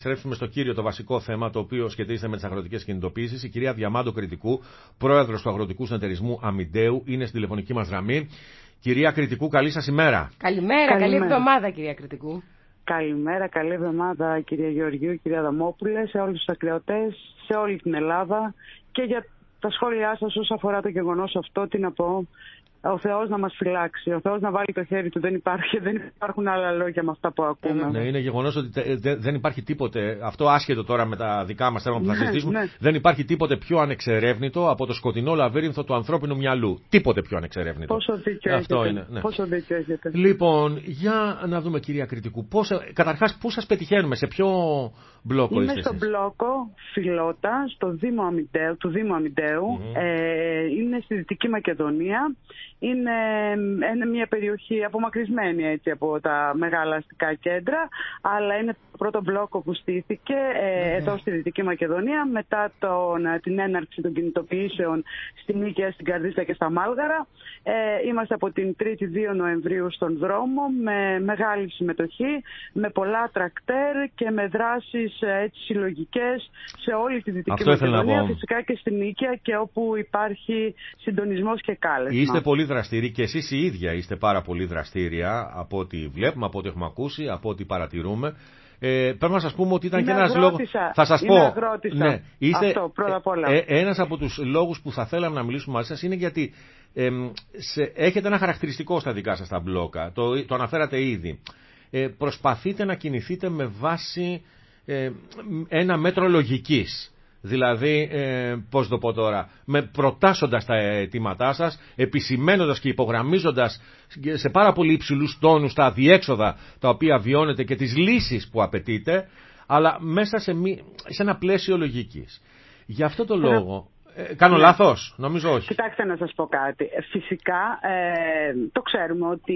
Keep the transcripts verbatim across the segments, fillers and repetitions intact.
Στρέψουμε στο κύριο το βασικό θέμα, το οποίο σχετίζεται με τις αγροτικές κινητοποίησεις. Η κυρία Διαμάντο Κρητικού, πρόεδρος του Αγροτικού Συνεταιρισμού Αμιντέου, είναι στην τηλεφωνική μας γραμμή. Κυρία Κρητικού, καλή σας ημέρα. Καλημέρα, καλή Καλημέρα. εβδομάδα, κυρία Κρητικού. Καλημέρα, καλή εβδομάδα, κυρία Γεωργίου, κυρία Δαμόπουλε, σε όλους τους ακροατές, σε όλη την Ελλάδα, και για τα σχόλιά σας όσον αφορά το γεγονός αυτό, τι να πω. Ο Θεός να μας φυλάξει, ο Θεός να βάλει το χέρι του, δεν υπάρχει, δεν υπάρχουν άλλα λόγια με αυτά που ακούμε. Ναι, είναι γεγονός ότι δεν υπάρχει τίποτε, αυτό άσχετο τώρα με τα δικά μας θέματα που θα Ναι, συζητήσουμε, ναι. δεν υπάρχει τίποτε πιο ανεξερεύνητο από το σκοτεινό λαβύρινθο του ανθρώπινου μυαλού. Τίποτε πιο ανεξερεύνητο. Πόσο δίκιο Αυτό έχετε. είναι, ναι. Πόσο δίκιο έχετε. Λοιπόν, για να δούμε, κυρία Κρητικού, πώς, καταρχάς πού σας πετυχαίνουμε, σε ποιο μπλόκο Είμαι είστε στον εσείς? μπλόκο Φιλότα, στο Δήμο Αμιντέου, του Δήμου Αμιντέου. Mm-hmm. Ε, είναι στη Δυτική Μακεδονία. Είναι, είναι μια περιοχή απομακρυσμένη έτσι, από τα μεγάλα αστικά κέντρα, αλλά είναι το πρώτο μπλόκο που στήθηκε ε, mm-hmm. εδώ στη Δυτική Μακεδονία, μετά τον, την έναρξη των κινητοποιήσεων στη Νίκαια, στην Καρδίτσα και στα Μάλγαρα. Ε, είμαστε από την τρίτη δύο Νοεμβρίου στον δρόμο, με μεγάλη συμμετοχή, με πολλά τρακτέρ και με δράσεις έτσι, συλλογικές σε όλη τη Δυτική Αυτό Μακεδονία, φυσικά και στη Νίκαια και όπου υπάρχει συντονισμός και κάλεσμα. Είστε πολύ δραστήριοι και εσείς οι ίδια είστε πάρα πολύ δραστήρια από ό,τι βλέπουμε, από ό,τι έχουμε ακούσει, από ό,τι παρατηρούμε. Ε, πρέπει να σας πούμε ότι ήταν είμαι και ένας λόγος. Θα σας είμαι πω. Αγρότησα. Ναι, είστε, Αυτό πρώτα απ' όλα. Ε, ένας από τους λόγους που θα θέλαμε να μιλήσουμε μαζί σας είναι γιατί ε, σε, έχετε ένα χαρακτηριστικό στα δικά σας τα μπλόκα. Το, το αναφέρατε ήδη. Ε, προσπαθείτε να κινηθείτε με βάση ε, ένα μέτρο λογικής. Δηλαδή, ε, πώς το πω τώρα, με προτάσσοντας τα αιτήματά σας, επισημαίνοντας και υπογραμμίζοντας σε πάρα πολύ υψηλούς τόνους τα αδιέξοδα τα οποία βιώνετε και τις λύσεις που απαιτείτε, αλλά μέσα σε, μη, σε ένα πλαίσιο λογικής. Γι' αυτό το λόγο... Ε, κάνω ναι. λάθος, νομίζω όχι. Κοιτάξτε να σας πω κάτι. Φυσικά ε, το ξέρουμε ότι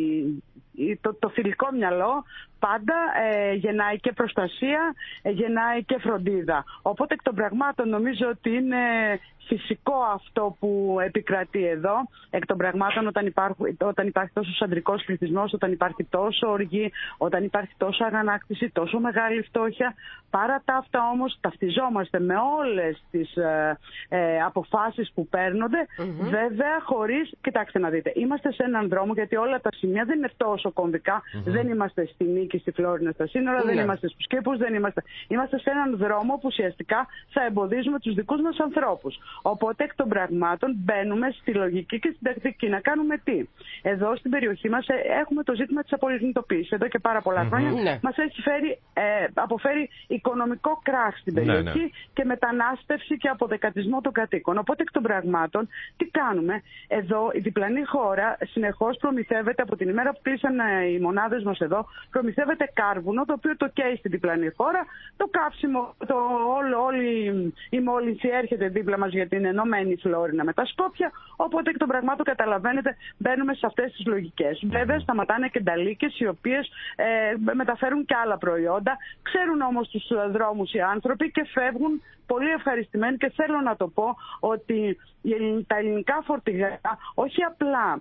το, το θηλυκό μυαλό πάντα ε, γεννάει και προστασία, ε, γεννάει και φροντίδα. Οπότε εκ των πραγμάτων νομίζω ότι είναι φυσικό αυτό που επικρατεί εδώ. Εκ των πραγμάτων όταν, υπάρχουν, όταν υπάρχει τόσο αντρικός πληθυσμός, όταν υπάρχει τόσο οργή, όταν υπάρχει τόσο αγανάκτηση, τόσο μεγάλη φτώχεια. Παρά τα αυτά όμως ταυτιζόμαστε με όλες τις ε, ε, αποφάσεις που παίρνονται, mm-hmm. βέβαια χωρίς, κοιτάξτε να δείτε, είμαστε σε έναν δρόμο γιατί όλα τα σημεία δεν είναι τόσο κομβικά, mm-hmm. δεν είμαστε στη Νίκη, στη Φλόρινα, στα σύνορα, mm-hmm. δεν είμαστε στους κήπους, δεν είμαστε. Είμαστε σε έναν δρόμο που ουσιαστικά θα εμποδίζουμε τους δικούς μας ανθρώπους. Οπότε εκ των πραγμάτων μπαίνουμε στη λογική και στην τακτική. Να κάνουμε τι? Εδώ στην περιοχή μας έχουμε το ζήτημα της απολιγνητοποίησης. Εδώ και πάρα πολλά mm-hmm. χρόνια mm-hmm. μας έχει φέρει, ε, αποφέρει οικονομικό κράχ στην περιοχή mm-hmm. και μετανάστευση και αποδεκατισμό των κατοίκων. Οπότε εκ των πραγμάτων τι κάνουμε? Εδώ η διπλανή χώρα συνεχώς προμηθεύεται, από την ημέρα που κλείσαν οι μονάδες μας εδώ, προμηθεύεται κάρβουνο, το οποίο το καίει στην διπλανή χώρα. Το καύσιμο, το, όλο, όλη η μόλυνση έρχεται δίπλα μας γιατί είναι ενωμένη η Φλόρινα με τα Σκόπια. Οπότε εκ των πραγμάτων καταλαβαίνετε μπαίνουμε σε αυτές τις λογικές. Βέβαια σταματάνε και νταλίκες οι οποίες ε, μεταφέρουν και άλλα προϊόντα. Ξέρουν όμως τους δρόμους οι άνθρωποι και φεύγουν πολύ ευχαριστημένοι, και θέλω να το πω ότι τα ελληνικά φορτηγά όχι απλά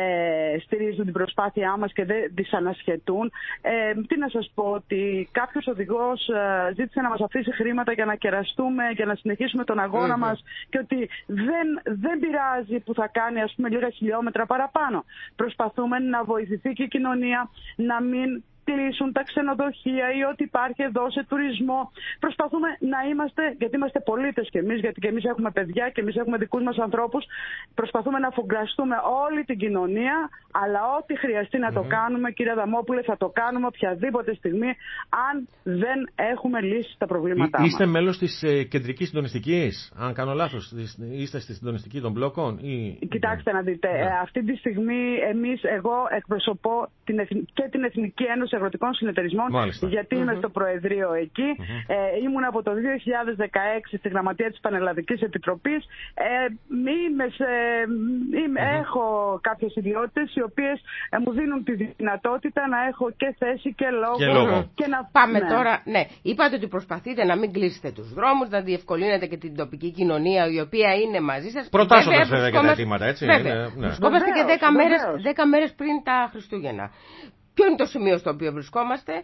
ε, στηρίζουν την προσπάθειά μας και δεν τις ανασχετούν. Ε, τι να σας πω, ότι κάποιος οδηγός ε, ζήτησε να μας αφήσει χρήματα για να κεραστούμε, για να συνεχίσουμε τον αγώνα mm-hmm. μας, και ότι δεν, δεν πειράζει που θα κάνει ας πούμε λίγα χιλιόμετρα παραπάνω. Προσπαθούμε να βοηθηθεί και η κοινωνία να μην κλείσουν τα ξενοδοχεία ή ό,τι υπάρχει εδώ σε τουρισμό. Προσπαθούμε να είμαστε, γιατί είμαστε πολίτες κι εμείς, γιατί και εμείς έχουμε παιδιά και εμείς έχουμε δικούς μας ανθρώπους. Προσπαθούμε να αφουγκραστούμε όλη την κοινωνία, αλλά ό,τι χρειαστεί να mm-hmm. το κάνουμε, κύριε Δαμόπουλε, θα το κάνουμε οποιαδήποτε στιγμή, αν δεν έχουμε λύσει τα προβλήματά μας. Είστε μέλος της ε, κεντρικής συντονιστικής, αν κάνω λάθος, είστε στη συντονιστική των μπλόκων ή... Κοιτάξτε να δείτε, yeah. ε, αυτή τη στιγμή εμείς, εγώ εκπροσωπώ την Εθ... και την Εθνική Ένωση Αγροτικών Συνεταιρισμών, Μάλιστα. γιατί mm-hmm. είμαι στο Προεδρείο εκεί. Mm-hmm. Ε, ήμουν από το δύο χιλιάδες δεκαέξι στη Γραμματεία της Πανελλαδικής Επιτροπής. Ε, είμαι σε, είμαι, mm-hmm. Έχω κάποιες ιδιότητες οι οποίες ε, μου δίνουν τη δυνατότητα να έχω και θέση και λόγο. Και λόγο. Και να... Πάμε ναι. τώρα, ναι. Είπατε ότι προσπαθείτε να μην κλείσετε τους δρόμους, να διευκολύνετε και την τοπική κοινωνία η οποία είναι μαζί σας. Προτάσσοντας βέβαια και τα αιτήματα, έτσι. Βρισκόμαστε και δέκα μέρες πριν τα Χριστούγεννα. Ποιο είναι το σημείο στο οποίο βρισκόμαστε?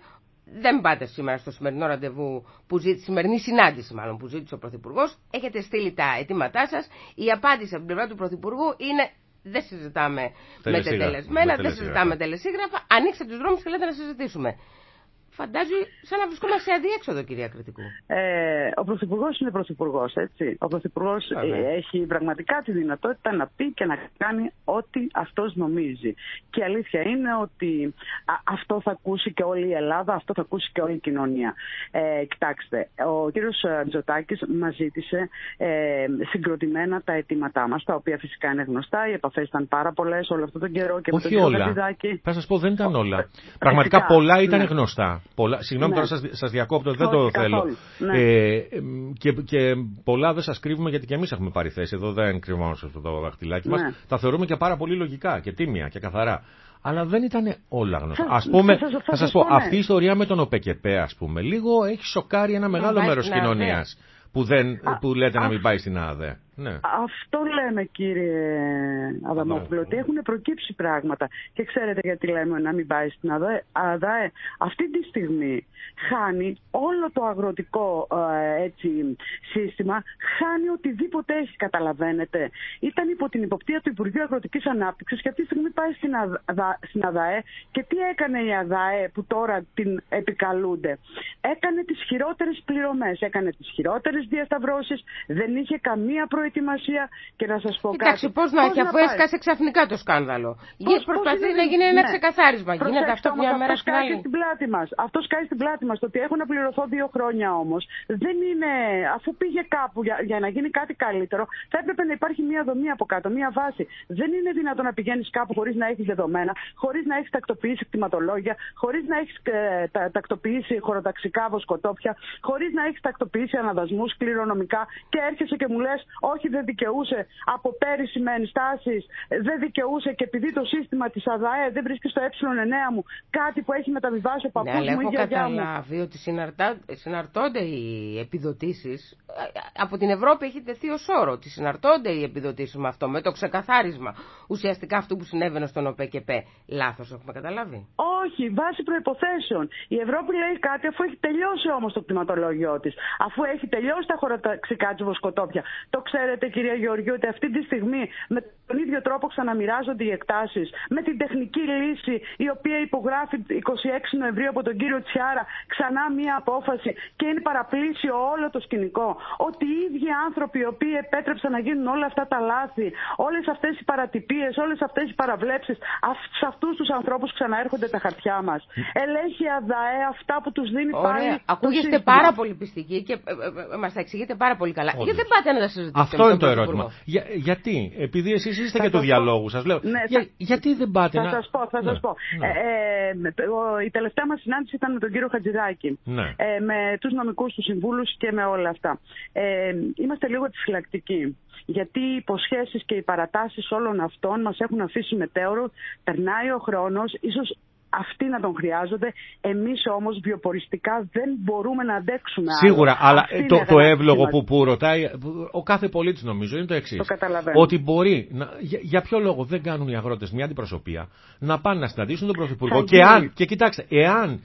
δεν πάτε σήμερα στο σημερινό ραντεβού, που ζήτησε, σημερινή συνάντηση μάλλον που ζήτησε ο Πρωθυπουργός. Έχετε στείλει τα αιτήματά σας. Η απάντηση από την πλευρά του Πρωθυπουργού είναι: δεν συζητάμε με τετελεσμένα, δεν συζητάμε τελεσίγραφα. Ανοίξτε τους δρόμους και λέτε να συζητήσουμε. Φαντάζει σαν να βρισκόμαστε σε αδιέξοδο, κυρία Κρητικού. Ε, ο Πρωθυπουργός είναι Πρωθυπουργός, έτσι. Ο Πρωθυπουργός ε, έχει πραγματικά τη δυνατότητα να πει και να κάνει ό,τι αυτός νομίζει. Και η αλήθεια είναι ότι α, αυτό θα ακούσει και όλη η Ελλάδα, αυτό θα ακούσει και όλη η κοινωνία. Ε, κοιτάξτε, ο κύριος Μητσοτάκης μας ζήτησε ε, συγκροτημένα τα αιτήματά μας, τα οποία φυσικά είναι γνωστά. Οι επαφές ήταν πάρα πολλές όλο αυτόν τον καιρό και όχι με τον κύριο Χατζηδάκη. Θα σας πω, δεν ήταν όλα. Φυσικά, Πραγματικά πολλά ήταν ναι. γνωστά. Πολλά, συγγνώμη, ναι. τώρα σας, σας διακόπτω, δεν το θέλω. Ναι. Ε, και, και πολλά δεν σας κρύβουμε, γιατί και εμείς έχουμε πάρει θέση. Εδώ δεν κρυβόμαστε αυτό το δαχτυλάκι ναι. μας. Τα θεωρούμε και πάρα πολύ λογικά και τίμια και καθαρά. Αλλά δεν ήταν όλα γνωστά. Ας πούμε, θα, θα, θα σας πω, πω ναι. αυτή η ιστορία με τον ΟΠΕΚΕΠΕ, ας πούμε, λίγο έχει σοκάρει ένα μεγάλο μέρος της κοινωνίας. Που, δεν, α, που λέτε α, να μην πάει στην ΑΔΕ. Ναι. Αυτό λέμε, κύριε Αδαμόπουλο, ότι έχουν προκύψει πράγματα. Και ξέρετε γιατί λέμε να μην πάει στην ΑΔΕ. ΑΔΕ αυτή τη στιγμή χάνει όλο το αγροτικό ε, έτσι, σύστημα, χάνει οτιδήποτε έχει, καταλαβαίνετε. Ήταν υπό την υποπτία του Υπουργείου Αγροτικής Ανάπτυξης και αυτή τη στιγμή πάει στην, ΑΔΑ, στην ΑΔΑΕ. Και τι έκανε η ΑΔΑΕ που τώρα την επικαλούνται? Έκανε τις χειρότερες πληρωμές, έκανε τις χειρότερες διασταυρώσεις, δεν είχε καμία προετοιμασία. Και να σας πω κάτι. Εντάξει, πώς να έχει, αφού έσκασε ξαφνικά το σκάνδαλο. Πώς, προσπαθεί πώς να γίνει ένα ναι. ξεκαθάρισμα. Προσέξτε, γίνεται αυτό μια μέρα στην άλλη. Στην πλάτη μας. Αυτό σκάει στην πλάτη μας. Το ότι έχουν να πληρωθώ δύο χρόνια όμως δεν είναι. Αφού πήγε κάπου για, για να γίνει κάτι καλύτερο, θα έπρεπε να υπάρχει μια δομή από κάτω, μια βάση. Δεν είναι δυνατόν να πηγαίνεις κάπου χωρίς να έχεις δεδομένα, χωρίς να έχεις τακτοποιήσει κτηματολόγια, χωρίς να έχεις ε, τα, τακτοποιήσει χωροταξικά βοσκοτόπια, χωρίς να έχεις τακτοποιήσει αναδασμούς κληρονομικά και έρχεσαι και μου λες όχι, δεν δικαιούσε από πέρυσι με ενστάσεις, δεν δικαιούσε και επειδή το σύστημα της ΑΔΑΕ δεν βρίσκει στο ε εννέα μου κάτι που έχει μεταβιβάσει ο παππούς ναι, μου ή η γιαγιά μου. Έχω καταλάβει ότι συναρτά, συναρτώνται οι επιδοτήσεις. Από την Ευρώπη έχει τεθεί ως όρο ότι συναρτώνται οι επιδοτήσεις με αυτό, με το ξεκαθάρισμα ουσιαστικά αυτού που συνέβαινε στον ΟΠΕΚΕΠΕ. Λάθος έχουμε καταλάβει? Όχι, βάσει προϋποθέσεων. Η Ευρώπη λέει κάτι αφού έχει τελειώσει όμως το κτηματολόγιο της. Αφού έχει τελειώσει τα χωροταξικά της βοσκοτόπια. Το ξέρετε, κυρία Γεωργίου, ότι αυτή τη στιγμή με τον ίδιο τρόπο ξαναμοιράζονται οι εκτάσεις, με την τεχνική λύση η οποία υπογράφει εικοστή έκτη Νοεμβρίου από τον κύριο Τσιάρα ξανά μία απόφαση και είναι παραπλήσιο όλο το σκηνικό. Ότι οι ίδιοι άνθρωποι οι οποίοι επέτρεψαν να γίνουν όλα αυτά τα λάθη, όλες αυτές οι παρατυπίες, όλες αυτές οι παραβλέψεις, σε αυτούς τους ανθρώπους ξαναέρχονται τα χαρτιά μας. Ελέγχει η ΑΔΑΕ αυτά που τους δίνει πάλι. Ακούγεστε πάρα πολύ πιστικοί και ε, ε, ε, μας τα εξηγείτε πάρα πολύ καλά. Γιατί δεν πάτε να τα συζητήσετε? Αυτό είναι το ερώτημα. Για, γιατί, επειδή εσείς είστε και του διαλόγου σας, λέω. Ναι, για, θα, γιατί δεν πάτε θα να. Θα σας πω, θα ναι, σας πω. Ναι. Ε, ε, η τελευταία μας συνάντηση ήταν με τον κύριο Χατζηδάκη. Ναι. Ε, με τους νομικούς του συμβούλους και με όλα αυτά. Ε, είμαστε λίγο επιφυλακτικοί. Γιατί οι υποσχέσεις και οι παρατάσεις όλων αυτών μας έχουν αφήσει μετέωρο. Περνάει ο χρόνος, ίσως αυτοί να τον χρειάζονται. Εμείς όμως βιοποριστικά δεν μπορούμε να αντέξουμε. Σίγουρα, άλλο. αλλά το, το εύλογο που, που ρωτάει ο κάθε πολίτης, νομίζω, είναι το εξής. Το ότι μπορεί, να, για, για ποιο λόγο δεν κάνουν οι αγρότες μια αντιπροσωπεία να πάνε να συναντήσουν τον Πρωθυπουργό και, αν, και κοιτάξτε, εάν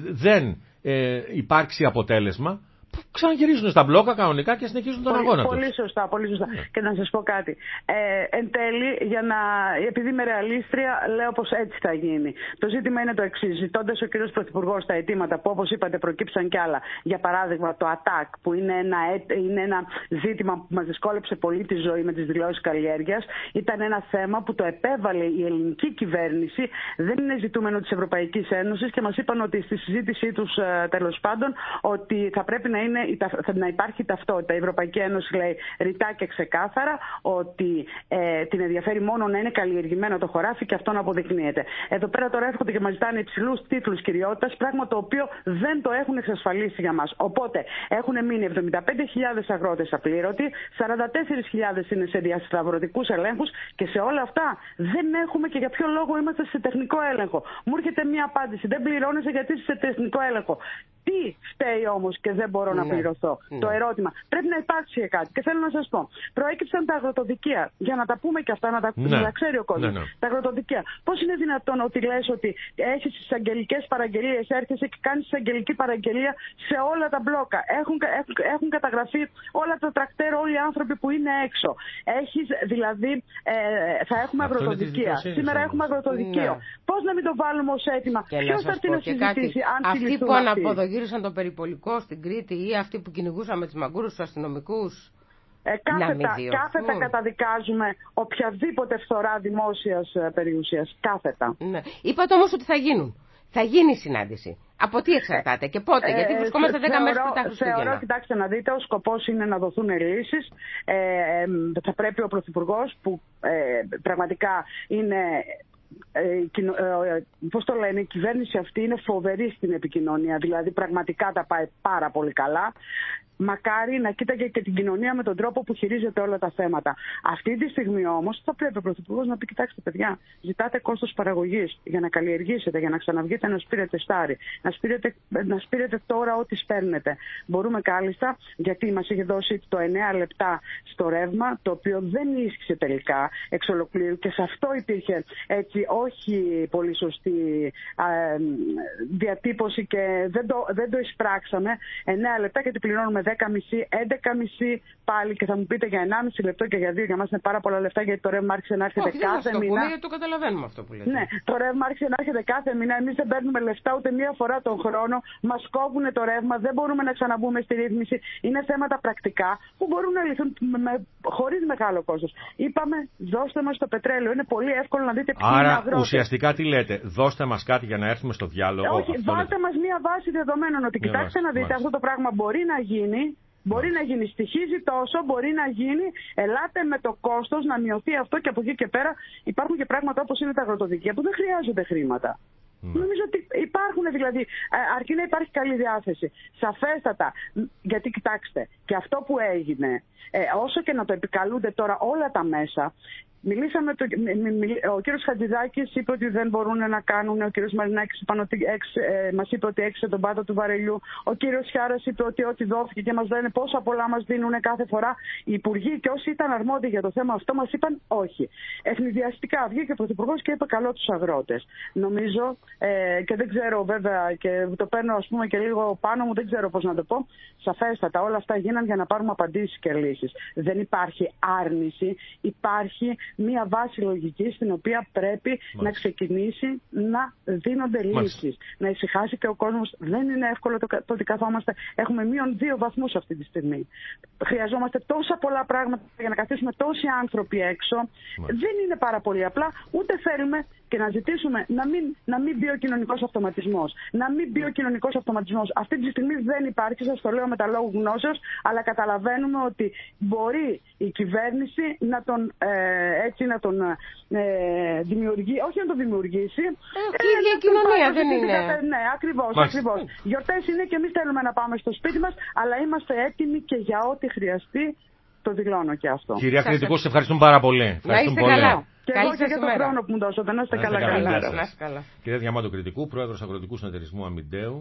δεν ε, υπάρξει αποτέλεσμα, ξαναγυρίζουν στα μπλόκα κανονικά και συνεχίζουν τον πολύ, αγώνα πολύ τους. Σωστά, πολύ σωστά. Yeah. Και να σας πω κάτι. Ε, εν τέλει, για να, επειδή είμαι ρεαλίστρια, λέω πως έτσι θα γίνει. Το ζήτημα είναι το εξής. Ζητώντας ο κύριος Πρωθυπουργός τα αιτήματα που, όπως είπατε, προκύψαν κι άλλα. Για παράδειγμα, το ΑΤΑΚ, που είναι ένα, είναι ένα ζήτημα που μας δυσκόλεψε πολύ τη ζωή με τις δηλώσεις καλλιέργειας. Ήταν ένα θέμα που το επέβαλε η ελληνική κυβέρνηση. Δεν είναι ζητούμενο της Ευρωπαϊκής Ένωσης και μας είπαν ότι στη συζήτησή τους, τέλος πάντων, ότι θα πρέπει να είναι, να υπάρχει ταυτότητα. Η Ευρωπαϊκή Ένωση λέει ρητά και ξεκάθαρα ότι ε, την ενδιαφέρει μόνο να είναι καλλιεργημένο το χωράφι και αυτό να αποδεικνύεται. Εδώ πέρα τώρα έρχονται και μας ζητάνε υψηλούς τίτλους κυριότητας, πράγμα το οποίο δεν το έχουν εξασφαλίσει για μας. Οπότε έχουν μείνει εβδομήντα πέντε χιλιάδες αγρότες απλήρωτοι, σαράντα τέσσερις χιλιάδες είναι σε διασταυρωτικούς ελέγχους και σε όλα αυτά δεν έχουμε και για ποιο λόγο είμαστε σε τεχνικό έλεγχο. Μου έρχεται μια απάντηση, δεν πληρώνεσαι γιατί είσαι σε τεχνικό έλεγχο. Τι φταίει όμως και δεν μπορώ να ναι. πληρωθώ. Ναι. Το ερώτημα. Πρέπει να υπάρξει κάτι. Και θέλω να σας πω. Προέκυψαν τα αγροτοδικεία. Για να τα πούμε και αυτά, να τα, ναι. να τα ξέρει ο κόσμος. Ναι, ναι. Τα αγροτοδικεία. Πώς είναι δυνατόν ότι λες ότι έχεις τις αγγελικές παραγγελίες, έρχεσαι και κάνεις εισαγγελική παραγγελία σε όλα τα μπλόκα. Έχουν, έχουν, έχουν καταγραφεί όλα τα τρακτέρ, όλοι οι άνθρωποι που είναι έξω. Έχεις δηλαδή, ε, θα έχουμε αυτό αγροτοδικεία. Σήμερα όμως. Έχουμε αγροτοδικείο. Ναι. Πώς να μην το βάλουμε ως αίτημα? Ποιος θα έρθει να συζητήσει αν αυτοί που αναποδογύρισαν το περιπολικό στην Κρήτη ή αυτοί που κυνηγούσαν με τις μαγκούρους τους αστυνομικούς. Ε, κάθετα, κάθετα καταδικάζουμε οποιαδήποτε φθορά δημόσιας περιουσίας. Κάθετα. Ναι. Είπατε όμως ότι θα γίνουν. Θα γίνει η συνάντηση. Από τι εξαρτάται και πότε, ε, γιατί βρισκόμαστε δέκα μέρες πριν τα Χριστούγεννα. Θεωρώ, κοιτάξτε να δείτε, ο σκοπός είναι να δοθούν λύσεις. Ε, ε, θα πρέπει ο Πρωθυπουργός που ε, πραγματικά είναι... Ε, ε, πώς το λένε, η κυβέρνηση αυτή είναι φοβερή στην επικοινωνία, δηλαδή πραγματικά τα πάει πάρα πολύ καλά. Μακάρι να κοίταγε και την κοινωνία με τον τρόπο που χειρίζεται όλα τα θέματα. Αυτή τη στιγμή όμως θα πρέπει ο Πρωθυπουργός να πει: κοιτάξτε, παιδιά, ζητάτε κόστος παραγωγής για να καλλιεργήσετε, για να ξαναβγείτε να σπείρετε στάρι, να σπείρετε, να σπείρετε τώρα ό,τι σπέρνετε. Μπορούμε κάλλιστα, γιατί μας είχε δώσει το εννέα λεπτά στο ρεύμα, το οποίο δεν ίσχυσε τελικά εξ ολοκλήρου και σε αυτό υπήρχε έτσι όχι πολύ σωστή α, διατύπωση και δεν το, δεν το εισπράξαμε. εννέα λεπτά και την πληρώνουμε δέκα και μισή, έντεκα και μισή πάλι και θα μου πείτε για ενάμιση λεπτό και για δύο. Για μας είναι πάρα πολλά λεφτά γιατί το ρεύμα άρχισε να έρχεται Όχι, κάθε δεν μήνα. Πούμε, γιατί το καταλαβαίνουμε αυτό που λέτε. Ναι, το ρεύμα άρχισε να έρχεται κάθε μήνα. Εμείς δεν παίρνουμε λεφτά ούτε μία φορά τον χρόνο. Μας κόβουν το ρεύμα, δεν μπορούμε να ξαναμπούμε στη ρύθμιση. Είναι θέματα πρακτικά που μπορούν να λυθούν χωρίς μεγάλο κόστος. Είπαμε, δώστε μας το πετρέλαιο. Είναι πολύ εύκολο να δείτε ποιοι είναι αγρότες. Άρα ουσιαστικά τι λέτε, δώστε μας κάτι για να έρθουμε στο διάλογο. Όχι, δώστε μας μία βάση δεδομένων ότι μια κοιτάξτε βάση, να δείτε μάλιστα. Αυτό το πράγμα μπορεί να γίνει. Μπορεί να γίνει, στοιχίζει τόσο, μπορεί να γίνει, ελάτε με το κόστος να μειωθεί αυτό και από εκεί και πέρα υπάρχουν και πράγματα όπως είναι τα αγροτοδικεία που δεν χρειάζονται χρήματα. Mm. Νομίζω ότι υπάρχουν δηλαδή, αρκεί να υπάρχει καλή διάθεση. Σαφέστατα, γιατί κοιτάξτε, και αυτό που έγινε, ε, όσο και να το επικαλούνται τώρα όλα τα μέσα, μιλήσαμε, το, ο κύριος Χατζηδάκης είπε ότι δεν μπορούν να κάνουν, ο κύριος Μαρινάκης ε, μας είπε ότι έξισε τον πάτο του βαρελιού, ο κύριος Χιάρας είπε ότι ό,τι δόθηκε και μας λένε πόσα πολλά μας δίνουν κάθε φορά. Οι υπουργοί και όσοι ήταν αρμόδιοι για το θέμα αυτό μας είπαν όχι. Ευνηδιαστικά βγήκε ο Πρωθυπουργός και είπε καλό τους αγρότες. Νομίζω ε, και δεν ξέρω βέβαια και το παίρνω ας πούμε και λίγο πάνω μου, δεν ξέρω πώς να το πω, σαφέστατα όλα αυτά γίναν για να πάρουμε απαντήσεις και λύσεις. Δεν υπάρχει άρνηση, υπάρχει μία βάση λογική στην οποία πρέπει Μάλιστα. να ξεκινήσει να δίνονται λύσεις. Να ησυχάσει και ο κόσμος. Δεν είναι εύκολο το, το ότι καθόμαστε. Έχουμε μείον δύο βαθμούς αυτή τη στιγμή. Χρειαζόμαστε τόσα πολλά πράγματα για να καθίσουμε τόσοι άνθρωποι έξω. Μάλιστα. Δεν είναι πάρα πολύ απλά. Ούτε θέλουμε και να ζητήσουμε να μην, να μην μπει ο κοινωνικός αυτοματισμός. Να μην μπει ο κοινωνικός αυτοματισμός. Αυτή τη στιγμή δεν υπάρχει, σας το λέω με τα λόγου γνώσεως, αλλά καταλαβαίνουμε ότι μπορεί η κυβέρνηση να τον, ε, έτσι, να τον ε, δημιουργεί, όχι να τον δημιουργήσει. Ε, η ίδια κοινωνία δεν είναι. Ναι, ακριβώς, ακριβώς. Γιορτές είναι και εμείς θέλουμε να πάμε στο σπίτι μας, αλλά είμαστε έτοιμοι και για ό,τι χρειαστεί. Το δηλώνω και αυτό. Κυρία Κρητικού, σε ευχαριστούμε πάρα πολύ. Ευχαριστούμε πολύ. Καλά. Και εγώ και για τον χρόνο που μου δώσατε. Να είστε καλά. καλά. Κυρία Διαμάντο Κρητικού, πρόεδρος Αγροτικού Συνεταιρισμού Αμιντέου.